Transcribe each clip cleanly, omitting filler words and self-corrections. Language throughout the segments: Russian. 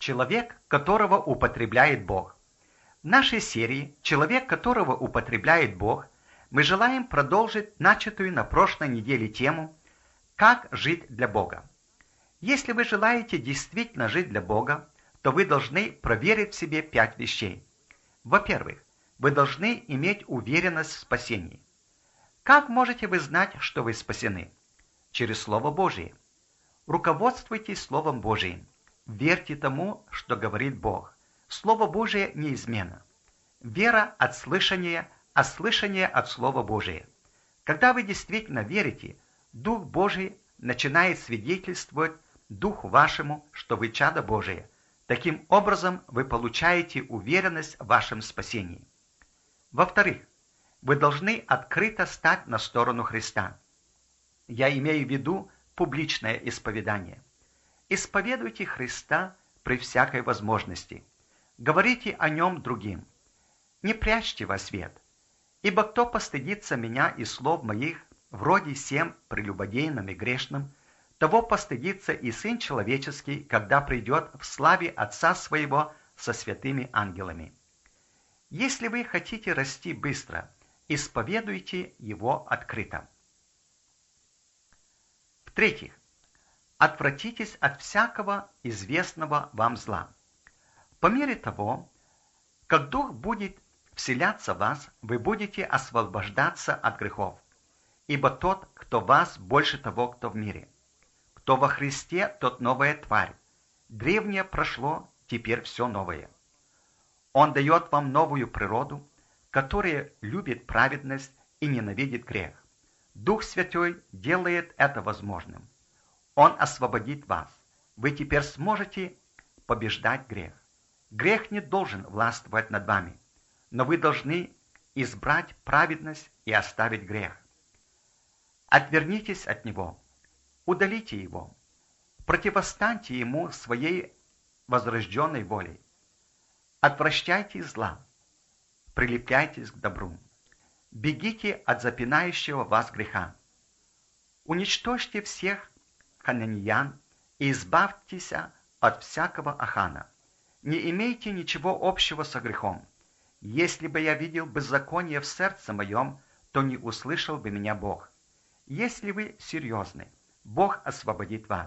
Человек, которого употребляет Бог. В нашей серии «Человек, которого употребляет Бог» мы желаем продолжить начатую на прошлой неделе тему «Как жить для Бога». Если вы желаете действительно жить для Бога, то вы должны проверить в себе 5 вещей. Во-первых, вы должны иметь уверенность в спасении. Как можете вы знать, что вы спасены? Через Слово Божие. Руководствуйтесь Словом Божиим. Верьте тому, что говорит Бог. Слово Божие неизменно. Вера от слышания, а слышание от Слова Божия. Когда вы действительно верите, Дух Божий начинает свидетельствовать Духу вашему, что вы чадо Божие. Таким образом, вы получаете уверенность в вашем спасении. Во-вторых, вы должны открыто стать на сторону Христа. Я имею в виду публичное исповедание. Исповедуйте Христа при всякой возможности. Говорите о Нем другим. Не прячьте во свет. Ибо кто постыдится меня и слов моих, вроде всем прелюбодейным и грешным, того постыдится и Сын Человеческий, когда придет в славе Отца Своего со святыми ангелами. Если вы хотите расти быстро, исповедуйте Его открыто. В-третьих, отвратитесь от всякого известного вам зла. По мере того, как Дух будет вселяться в вас, вы будете освобождаться от грехов. Ибо тот, кто в вас, больше того, кто в мире. Кто во Христе, тот новая тварь. Древнее прошло, теперь все новое. Он дает вам новую природу, которая любит праведность и ненавидит грех. Дух Святой делает это возможным. Он освободит вас. Вы теперь сможете побеждать грех. Грех не должен властвовать над вами, но вы должны избрать праведность и оставить грех. Отвернитесь от него, удалите его, противостаньте ему своей возрожденной волей. Отвращайтесь зла, прилепляйтесь к добру. Бегите от запинающего вас греха. Уничтожьте всех хананиян и избавьтесь от всякого ахана. Не имейте ничего общего со грехом. Если бы я видел беззаконие в сердце моем, то не услышал бы меня Бог. Если вы серьезны, Бог освободит вас.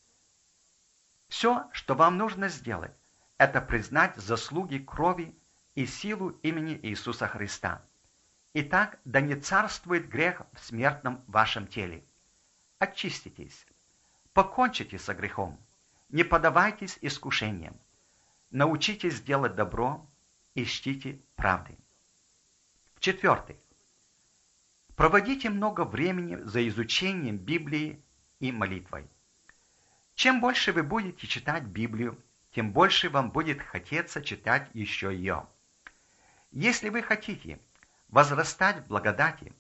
Все, что вам нужно сделать, это признать заслуги крови и силу имени Иисуса Христа. Итак, да не царствует грех в смертном вашем теле. Очиститесь, покончите со грехом, не поддавайтесь искушениям, научитесь делать добро, ищите правды. В-четвертых, проводите много времени за изучением Библии и молитвой. Чем больше вы будете читать Библию, тем больше вам будет хотеться читать еще ее. Если вы хотите возрастать в благодати,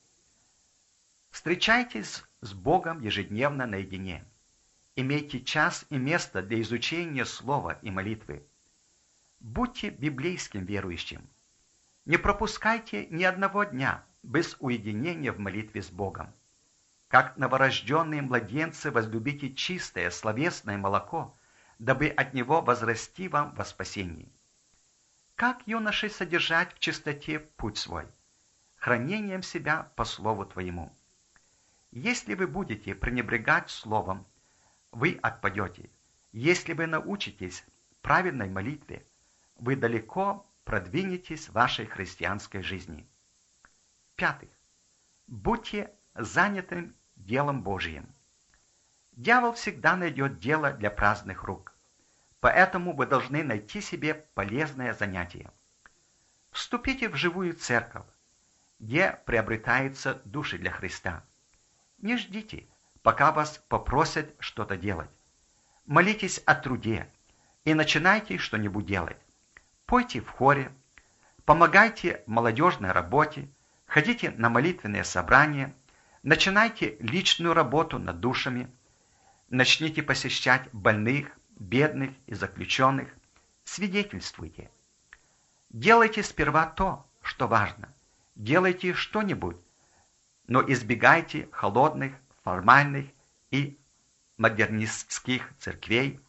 встречайтесь с Богом ежедневно наедине. Имейте час и место для изучения Слова и молитвы. Будьте библейским верующим. Не пропускайте ни одного дня без уединения в молитве с Богом. Как новорожденные младенцы возлюбите чистое словесное молоко, дабы от него возрасти вам во спасении. Как юноши содержать в чистоте путь свой? Хранением себя по слову твоему. Если вы будете пренебрегать словом, вы отпадете. Если вы научитесь правильной молитве, вы далеко продвинетесь в вашей христианской жизни. В-пятых, будьте занятым делом Божьим. Дьявол всегда найдет дело для праздных рук, поэтому вы должны найти себе полезное занятие. Вступите в живую церковь, где приобретаются души для Христа. Не ждите, пока вас попросят что-то делать. Молитесь о труде и начинайте что-нибудь делать. Пойте в хоре, помогайте в молодежной работе, ходите на молитвенные собрания, начинайте личную работу над душами, начните посещать больных, бедных и заключенных, свидетельствуйте. Делайте сперва то, что важно. Делайте что-нибудь, но избегайте холодных, формальных и модернистских церквей,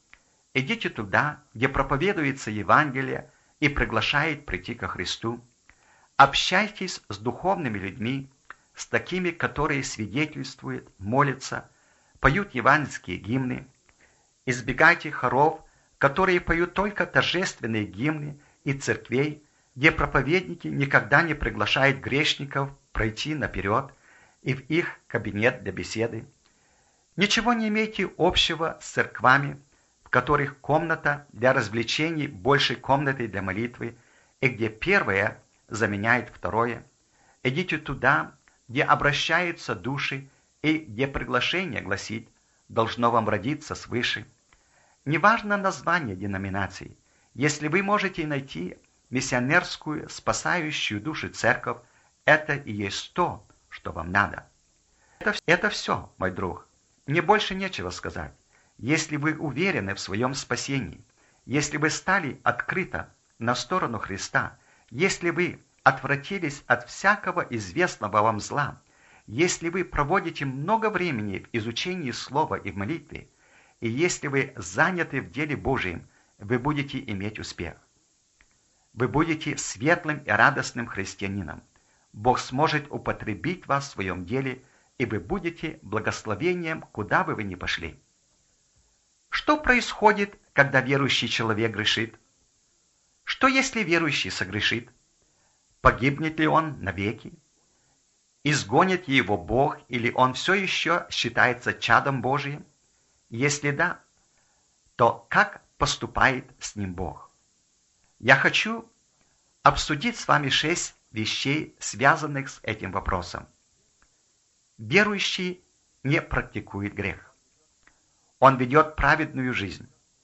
Идите туда, где проповедуется Евангелие и приглашает прийти ко Христу. Общайтесь с духовными людьми, с такими, которые свидетельствуют, молятся, поют евангельские гимны. Избегайте хоров, которые поют только торжественные гимны, и церквей, где проповедники никогда не приглашают грешников пройти наперед и в их кабинет для беседы. Ничего не имейте общего с церквами, в которых комната для развлечений больше комнаты для молитвы, и где первое заменяет второе. Идите туда, где обращаются души, и где приглашение гласит «должно вам родиться свыше». Неважно название деноминации, если вы можете найти миссионерскую, спасающую души церковь, это и есть то, что вам надо. Это все, мой друг. Мне больше нечего сказать. Если вы уверены в своем спасении, если вы стали открыто на сторону Христа, если вы отвратились от всякого известного вам зла, если вы проводите много времени в изучении Слова и в молитве, и если вы заняты в деле Божьем, вы будете иметь успех. Вы будете светлым и радостным христианином. Бог сможет употребить вас в своем деле, и вы будете благословением, куда бы вы ни пошли. Что происходит, когда верующий человек грешит? Что, если верующий согрешит? Погибнет ли он навеки? Изгонит ли его Бог, или он все еще считается чадом Божиим? Если да, то как поступает с ним Бог? Я хочу обсудить с вами 6 вещей, связанных с этим вопросом. Верующий не практикует грех. Он ведет праведную жизнь.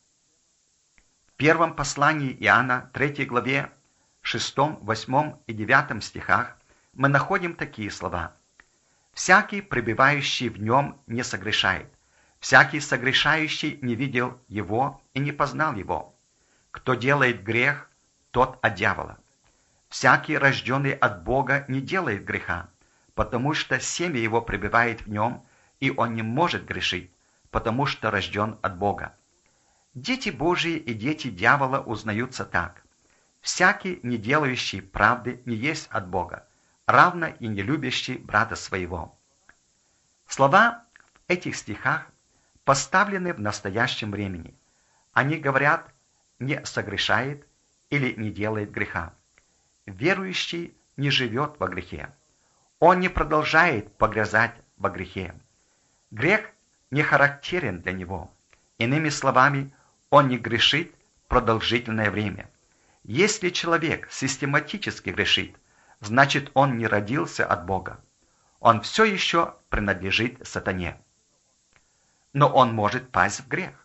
В первом послании Иоанна, 3 главе, 6, 8 и 9 стихах мы находим такие слова. «Всякий, пребывающий в нем, не согрешает. Всякий согрешающий не видел его и не познал его. Кто делает грех, тот от дьявола. Всякий, рожденный от Бога, не делает греха, потому что семя его пребывает в нем, и он не может грешить, потому что рожден от Бога. Дети Божии и дети дьявола узнаются так. Всякий, не делающий правды, не есть от Бога, равно и не любящий брата своего». Слова в этих стихах поставлены в настоящем времени. Они говорят «не согрешает» или «не делает греха». Верующий не живет во грехе. Он не продолжает погрязать во грехе. Грех не характерен для него. Иными словами, он не грешит продолжительное время. Если человек систематически грешит, значит он не родился от Бога. Он все еще принадлежит сатане. Но он может пасть в грех.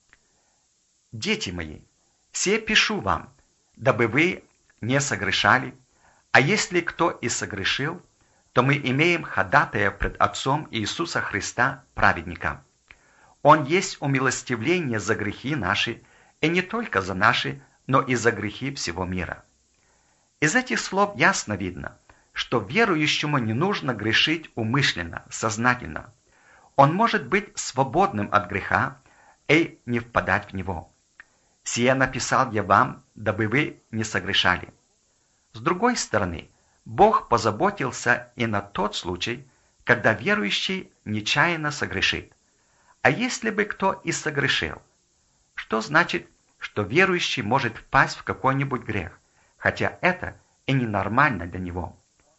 Дети мои, сие пишу вам, дабы вы не согрешали, а если кто и согрешил, то мы имеем ходатая пред Отцом Иисуса Христа, праведника. Он есть умилостивление за грехи наши, и не только за наши, но и за грехи всего мира. Из этих слов ясно видно, что верующему не нужно грешить умышленно, сознательно. Он может быть свободным от греха и не впадать в него. «Сие написал я вам, дабы вы не согрешали». С другой стороны, Бог позаботился и на тот случай, когда верующий нечаянно согрешит. А если бы кто и согрешил? Что значит, что верующий может впасть в какой-нибудь грех, хотя это и ненормально для него?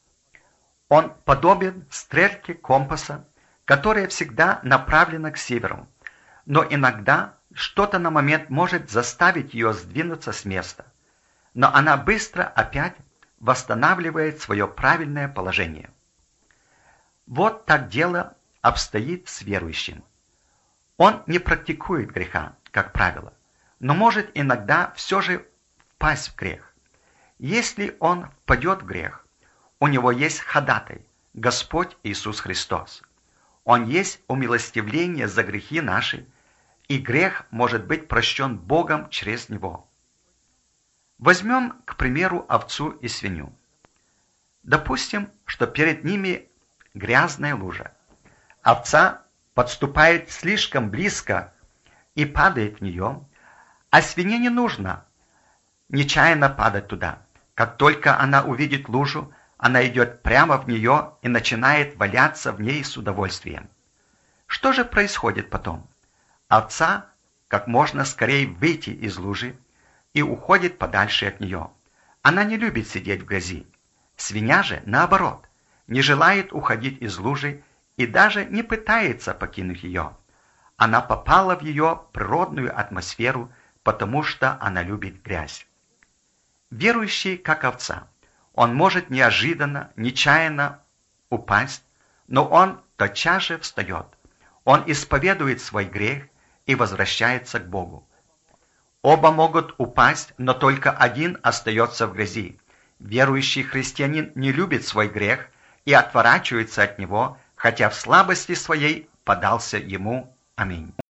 Он подобен стрелке компаса, которая всегда направлена к северу, но иногда что-то на момент может заставить ее сдвинуться с места, но она быстро опять восстанавливает свое правильное положение. Вот так дело обстоит с верующим. Он не практикует греха, как правило, но может иногда все же впасть в грех. Если он впадет в грех, у него есть ходатай, Господь Иисус Христос. Он есть умилостивление за грехи наши, и грех может быть прощен Богом через него. Возьмем, к примеру, овцу и свинью. Допустим, что перед ними грязная лужа. Овца подступает слишком близко и падает в нее, А свинье не нужно нечаянно падать туда. Как только она увидит лужу, она идет прямо в нее и начинает валяться в ней с удовольствием. Что же происходит потом? Овца как можно скорее выйти из лужи и уходит подальше от нее. Она не любит сидеть в грязи. Свинья же, наоборот, не желает уходить из лужи и даже не пытается покинуть ее. Она попала в ее природную атмосферу, потому что она любит грязь. Верующий, как овца, он может неожиданно, нечаянно упасть, но он тотчас же встает. Он исповедует свой грех и возвращается к Богу. Оба могут упасть, но только один остается в грязи. Верующий христианин не любит свой грех и отворачивается от него, хотя в слабости своей подался ему. Аминь.